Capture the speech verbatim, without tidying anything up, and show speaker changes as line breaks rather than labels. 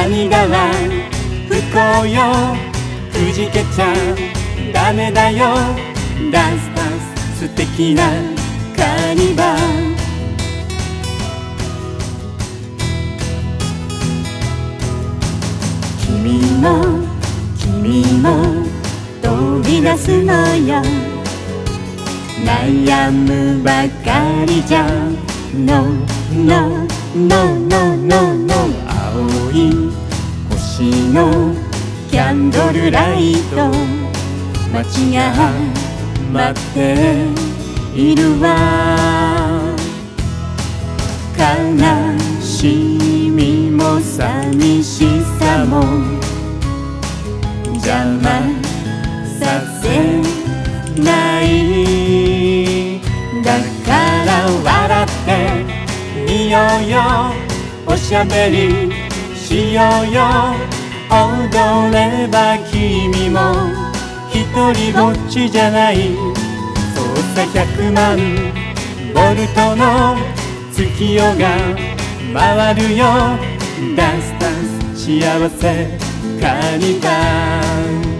何がは不幸よ、くじけちゃダメだよ。ダンスダンス素敵なカーニバル。君も君も飛び出すのよ。悩むばかりじゃ No, no, no, no, no, no。 青い星のキャンドルライト、街が待っているわ。悲しみも寂しさも邪魔させない。だから笑ってみようよ、おしゃべりしようよ。踊れば君もひとりぼっちじゃない。そうさひゃくまんボルトの月夜が回るよ。ダンスダンス幸せカーニバル。